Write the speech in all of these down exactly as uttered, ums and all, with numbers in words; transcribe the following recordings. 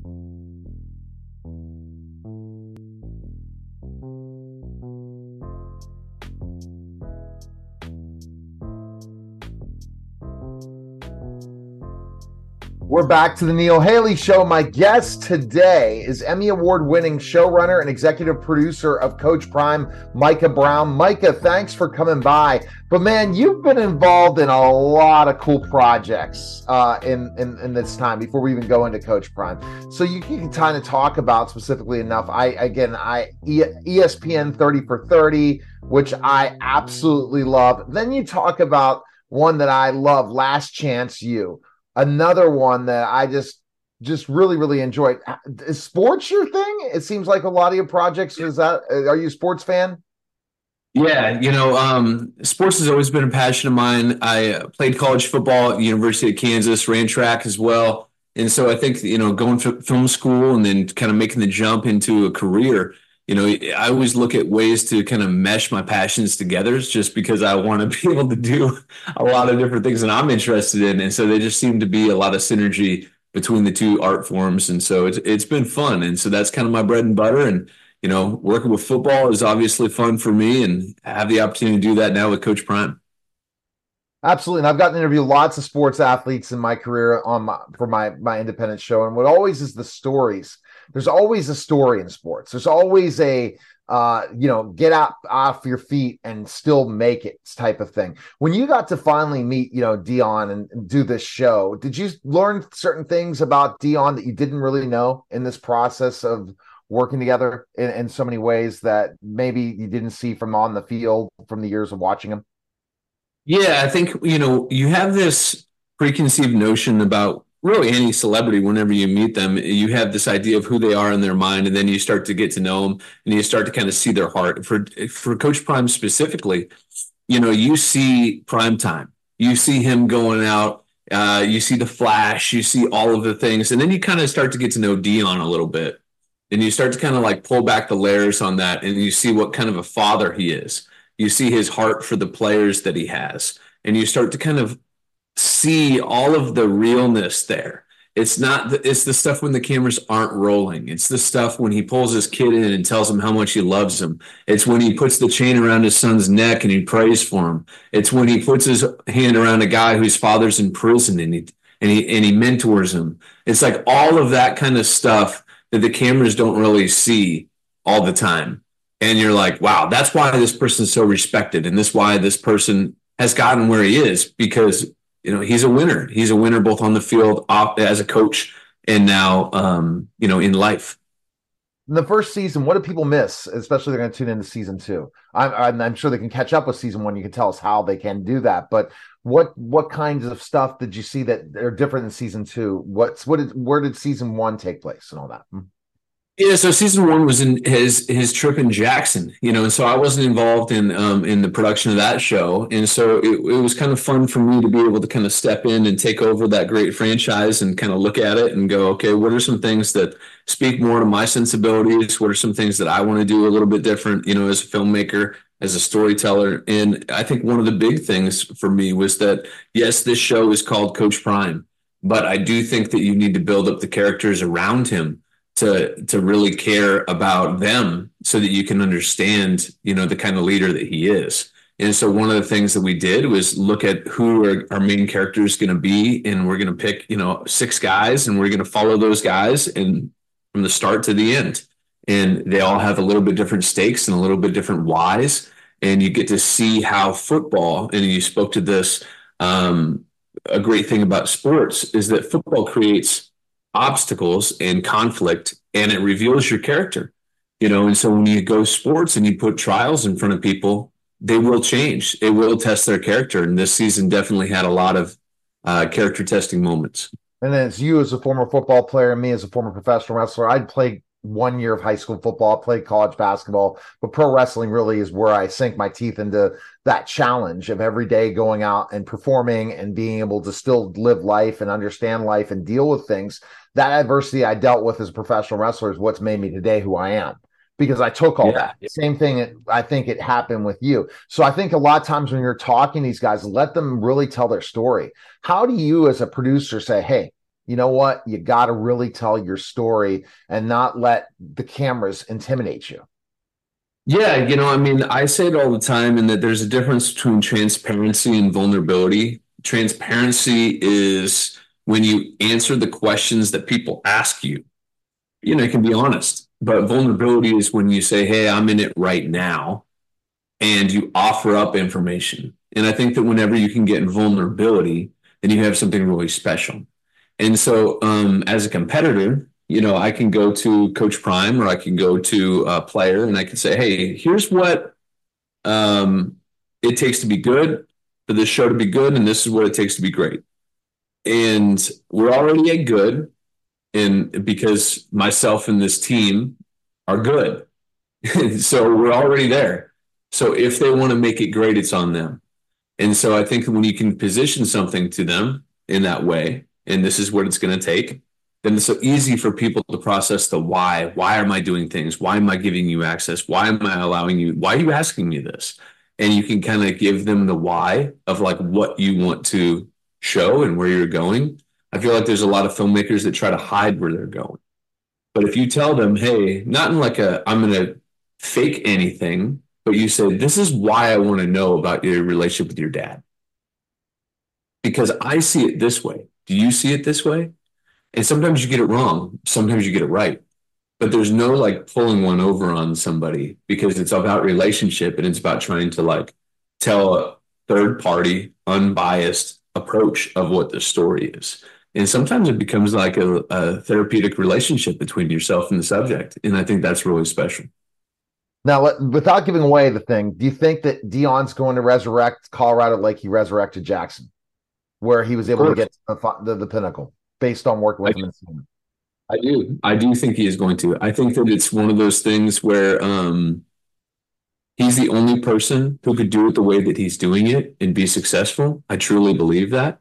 We're back to the Neil Haley Show. My guest today is Emmy Award-winning showrunner and executive producer of Coach Prime, Micah Brown. Micah, thanks for coming by. But man, you've been involved in a lot of cool projects uh, in, in in this time before we even go into Coach Prime. So you, you can kind of talk about specifically enough. I again, I e- ESPN thirty for thirty, which I absolutely love. Then you talk about one that I love, Last Chance U. Another one that I just just really, really enjoyed. Is sports your thing? It seems like a lot of your projects, is that, are you a sports fan? Yeah, you know, um, sports has always been a passion of mine. I uh, played college football at the University of Kansas, ran track as well. And so I think, you know, going to film school and then kind of making the jump into a career, you know, I always look at ways to kind of mesh my passions together just because I want to be able to do a lot of different things that I'm interested in. And so they just seem to be a lot of synergy between the two art forms. And so it's it's been fun. And so that's kind of my bread and butter. And, you know, working with football is obviously fun for me, and I have the opportunity to do that now with Coach Prime. Absolutely. And I've gotten to interview lots of sports athletes in my career on my, for my, my independent show. And what always is the stories. There's always a story in sports. There's always a, uh, you know, get out off your feet and still make it type of thing. When you got to finally meet, you know, Dion and, and do this show, did you learn certain things about Dion that you didn't really know in this process of working together in, in so many ways that maybe you didn't see from on the field from the years of watching him? Yeah, I think, you know, you have this preconceived notion about really any celebrity. Whenever you meet them, you have this idea of who they are in their mind, and then you start to get to know them and you start to kind of see their heart. For for Coach Prime specifically, you know, you see Prime Time, you see him going out, uh, you see the flash, you see all of the things, and then you kind of start to get to know Dion a little bit, and you start to kind of like pull back the layers on that, and you see what kind of a father he is. You see his heart for the players that he has, and you start to kind of see all of the realness there. It's not, the, it's the stuff when the cameras aren't rolling. It's the stuff when he pulls his kid in and tells him how much he loves him. It's when he puts the chain around his son's neck and he prays for him. It's when he puts his hand around a guy whose father's in prison and he, and he, and he mentors him. It's like all of that kind of stuff that the cameras don't really see all the time. And you're like, wow, that's why this person's so respected. And this why this person has gotten where he is, because you know, he's a winner. He's a winner both on the field, off, as a coach, and now, um, you know, in life. In the first season, what do people miss? Especially they're going to tune into season two. I'm, I'm, I'm sure they can catch up with season one. You can tell us how they can do that. But what what kinds of stuff did you see that are different in season two? What's what did where did season one take place and all that? Hmm. Yeah, so season one was in his his trip in Jackson, you know, and so I wasn't involved in um in the production of that show, and so it, it was kind of fun for me to be able to kind of step in and take over that great franchise and kind of look at it and go, okay, what are some things that speak more to my sensibilities? What are some things that I want to do a little bit different, you know, as a filmmaker, as a storyteller? And I think one of the big things for me was that yes, this show is called Coach Prime, but I do think that you need to build up the characters around him to to really care about them so that you can understand, you know, the kind of leader that he is. And so one of the things that we did was look at who are our main characters going to be, and we're going to pick, you know, six guys, and we're going to follow those guys and from the start to the end. And they all have a little bit different stakes and a little bit different whys. And you get to see how football, and you spoke to this, um, a great thing about sports is that football creates obstacles and conflict, and it reveals your character, you know. And so when you go sports and you put trials in front of people, they will change, it will test their character, and this season definitely had a lot of uh, character testing moments. And then it's you as a former football player and me as a former professional wrestler. I'd played one year of high school football, I played college basketball, but pro wrestling really is where I sink my teeth into that challenge of every day going out and performing and being able to still live life and understand life and deal with things. That adversity I dealt with as a professional wrestler is what's made me today who I am, because I took all Yeah. that. Same thing, I think it happened with you. So I think a lot of times when you're talking to these guys, let them really tell their story. How do you as a producer say, hey, you know what? You got to really tell your story and not let the cameras intimidate you. Yeah, you know, I mean, I say it all the time, and that there's a difference between transparency and vulnerability. Transparency is when you answer the questions that people ask you. You know, it can be honest, but vulnerability is when you say, "Hey, I'm in it right now," and you offer up information. And I think that whenever you can get in vulnerability, then you have something really special. And so, um, as a competitor, you know, I can go to Coach Prime or I can go to a player and I can say, "Hey, here's what um, it takes to be good, for this show to be good, and this is what it takes to be great." And we're already at good, and because myself and this team are good, so we're already there. So if they want to make it great, it's on them. And so I think when you can position something to them in that way, and this is what it's going to take, then it's so easy for people to process the why. Why am I doing things? Why am I giving you access? Why am I allowing you? Why are you asking me this? And you can kind of give them the why of like what you want to show and where you're going. I feel like there's a lot of filmmakers that try to hide where they're going. But if you tell them, hey, not in like a, I'm going to fake anything, but you say, this is why I want to know about your relationship with your dad. Because I see it this way. Do you see it this way? And sometimes you get it wrong. Sometimes you get it right. But there's no like pulling one over on somebody because it's about relationship and it's about trying to like tell a third party, unbiased approach of what the story is. And sometimes it becomes like a, a therapeutic relationship between yourself and the subject. And I think that's really special. Now, let, without giving away the thing, do you think that Deion's going to resurrect Colorado like he resurrected Jackson, where he was able to get to the, the, the pinnacle based on working with I him? Do. I do. I do think he is going to. I think that it's one of those things where um, he's the only person who could do it the way that he's doing it and be successful. I truly believe that.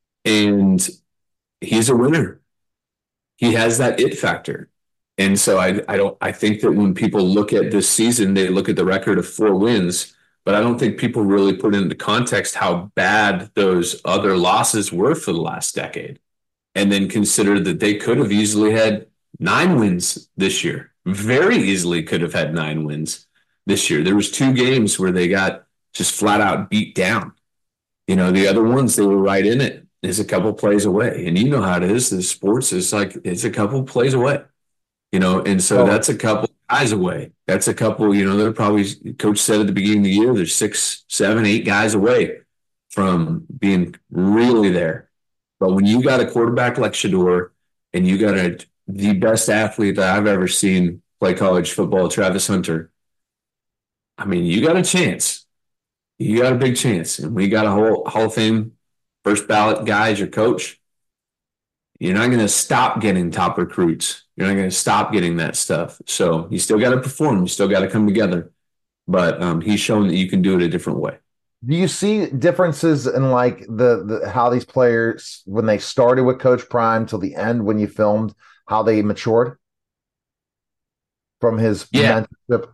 And he's a winner. He has that it factor. And so I, I don't. I think that when people look at this season, they look at the record of four wins, but I don't think people really put into context how bad those other losses were for the last decade, and then consider that they could have easily had nine wins this year. Very easily could have had nine wins this year. There was two games where they got just flat out beat down. You know, the other ones they were right in it. It's a couple plays away, and you know how it is. The sports is like it's a couple plays away. You know, and so oh. that's a couple guys away. That's a couple, you know, they're probably, coach said at the beginning of the year, there's six, seven, eight guys away from being really there. But when you got a quarterback like Shedeur and you got a, the best athlete that I've ever seen play college football, Travis Hunter, I mean, you got a chance. You got a big chance. And we got a whole Hall of Fame first ballot guy as your coach. You're not going to stop getting top recruits. You're not going to stop getting that stuff. So you still got to perform. You still got to come together. But um, he's shown that you can do it a different way. Do you see differences in like the, the how these players, when they started with Coach Prime till the end when you filmed, how they matured from his yeah. mentorship?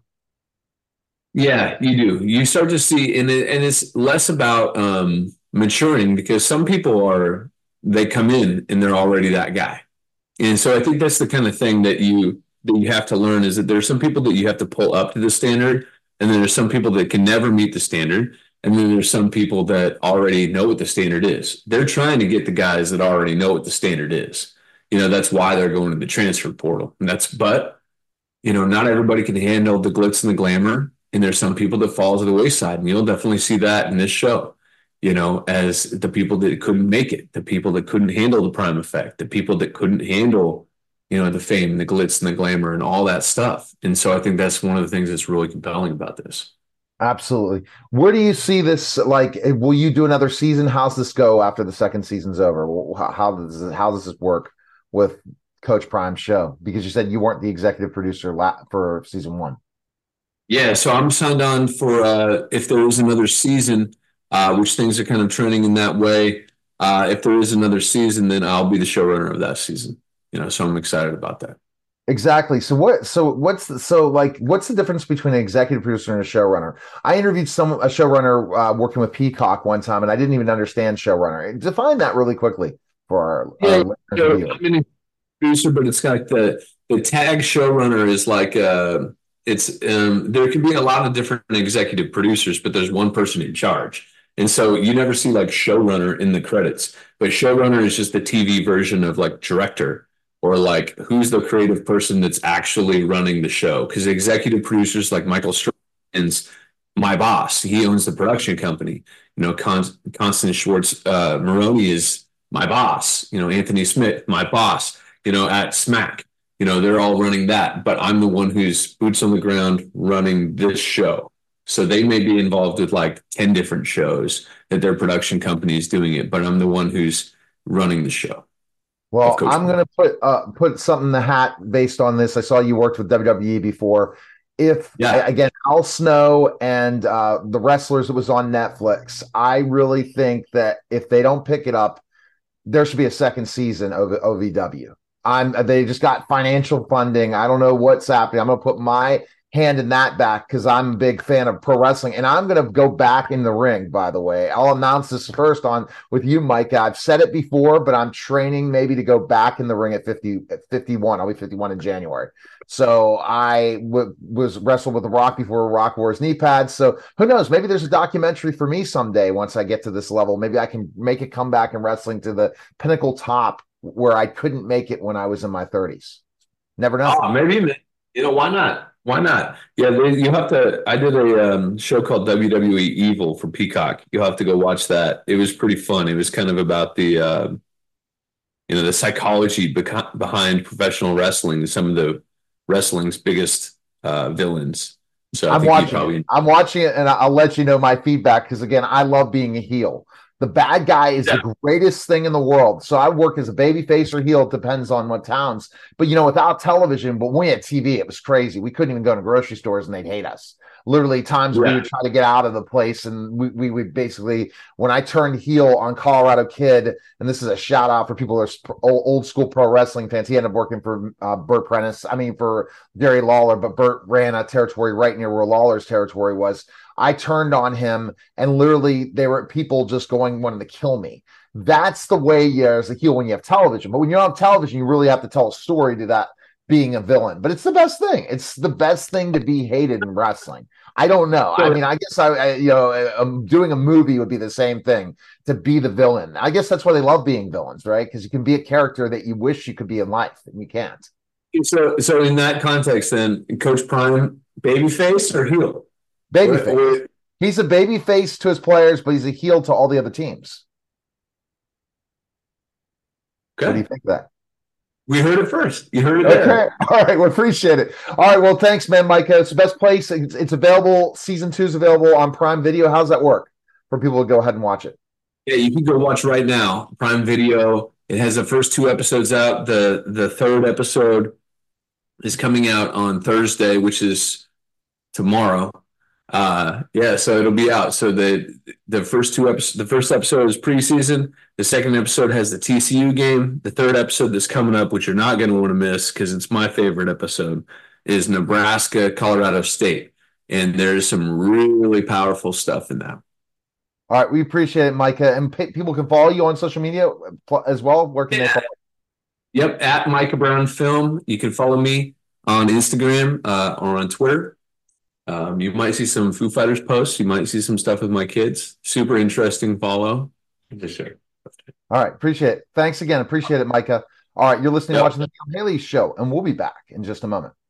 Yeah, you do. You start to see, and it, and it's less about um, maturing because some people are. They come in and they're already that guy. And so I think that's the kind of thing that you that you have to learn is that there's some people that you have to pull up to the standard, and then there's some people that can never meet the standard, and then there's some people that already know what the standard is. They're trying to get the guys that already know what the standard is. You know, that's why they're going to the transfer portal. And that's but, you know, not everybody can handle the glitz and the glamour, and there's some people that fall to the wayside, and you'll definitely see that in this show. You know, as the people that couldn't make it, the people that couldn't handle the prime effect, the people that couldn't handle, you know, the fame, the glitz and the glamour and all that stuff. And so I think that's one of the things that's really compelling about this. Absolutely. Where do you see this? Like, will you do another season? How's this go after the second season's over? How, how does this, how does this work with Coach Prime's show? Because you said you weren't the executive producer for season one. Yeah, so I'm signed on for uh, if there is another season. Uh, which things are kind of trending in that way. Uh, if there is another season, then I'll be the showrunner of that season. You know, so I'm excited about that. Exactly. So what? So what's the, so like? What's the difference between an executive producer and a showrunner? I interviewed some a showrunner uh, working with Peacock one time, and I didn't even understand showrunner. Define that really quickly for our, our Yeah, listeners so and viewers. I'm in a producer, but it's like the the tag showrunner is like uh it's um there can be a lot of different executive producers, but there's one person in charge. And so you never see like showrunner in the credits, but showrunner is just the T V version of like director, or like who's the creative person that's actually running the show. Because executive producers like Michael Strahan's my boss, he owns the production company. You know, Con- Constance Schwartz uh, Maroney is my boss. You know, Anthony Smith, my boss. You know, at Smack, you know, they're all running that, but I'm the one who's boots on the ground running this show. So they may be involved with like ten different shows that their production company is doing it, but I'm the one who's running the show of Well, Coach I'm Prime. going to put uh, put something in the hat based on this. I saw you worked with W W E before. If Yeah. again, Al Snow and uh, the wrestlers that was on Netflix, I really think that if they don't pick it up, there should be a second season of O V W. I'm they just got financial funding. I don't know what's happening. I'm going to put my hand in that back because I'm a big fan of pro wrestling, and I'm going to go back in the ring. By the way, I'll announce this first on with you, Mike. I've said it before, but I'm training maybe to go back in the ring at fifty, at fifty-one. I'll be fifty-one in January. So I w- was wrestled with The Rock before Rock wore his knee pads. So who knows? Maybe there's a documentary for me someday once I get to this level. Maybe I can make a comeback in wrestling to the pinnacle top where I couldn't make it when I was in my thirties. Never know. Oh, maybe, you know, why not? Why not? Yeah, they, you have to. I did a um, show called W W E Evil for Peacock. You'll have to go watch that. It was pretty fun. It was kind of about the, uh, you know, the psychology beca- behind professional wrestling, some of the wrestling's biggest uh, villains. So I I'm think you watching it. probably. I'm watching it, and I'll let you know my feedback because again, I love being a heel. The bad guy is Yeah. the greatest thing in the world. So I work as a baby face or heel. It depends on what towns. But you know, without television, but when we had T V, it was crazy. We couldn't even go to grocery stores and they'd hate us. Literally, times we Yeah. would try to get out of the place, and we, we would basically, when I turned heel on Colorado Kid, and this is a shout out for people that are old, old school pro wrestling fans. He ended up working for uh, Burt Prentice. I mean, for Gary Lawler, but Burt ran a territory right near where Lawler's territory was. I turned on him, and literally there were people just going, wanting to kill me. That's the way you're as a heel when you have television. But when you don't have television, you really have to tell a story to that being a villain. But it's the best thing. It's the best thing to be hated in wrestling. I don't know. I mean, I guess I, I you know, um, doing a movie would be the same thing to be the villain. I guess that's why they love being villains, right? Because you can be a character that you wish you could be in life, and you can't. So, so in that context, then Coach Prime, babyface or heel? Babyface. He's a baby face to his players, but he's a heel to all the other teams. Okay. What do you think of that? We heard it first. You heard it Okay. there. All right. We appreciate it. All right. Well, thanks, man, Micah. It's the best place. It's, it's available. Season two is available on Prime Video. How's that work for people to go ahead and watch it? Yeah, you can go watch right now. Prime Video. It has the first two episodes out. The the third episode is coming out on Thursday, which is tomorrow. Uh, yeah, so it'll be out. So the the first two episodes, the first episode is preseason. The second episode has the T C U game. The third episode that's coming up, which you're not going to want to miss because it's my favorite episode, is Nebraska, Colorado State, and there's some really powerful stuff in that. All right. We appreciate it, Micah. And p- people can follow you on social media as well. Where can Yeah. they follow? Yep, at Micah Brown Film. You can follow me on Instagram uh, or on Twitter. Um, you might see some Foo Fighters posts. You might see some stuff with my kids. Super interesting follow. Just share. All right. Appreciate it. Thanks again. Appreciate it, Micah. All right. You're listening Yep. to watching the Neil Haley Show, and we'll be back in just a moment.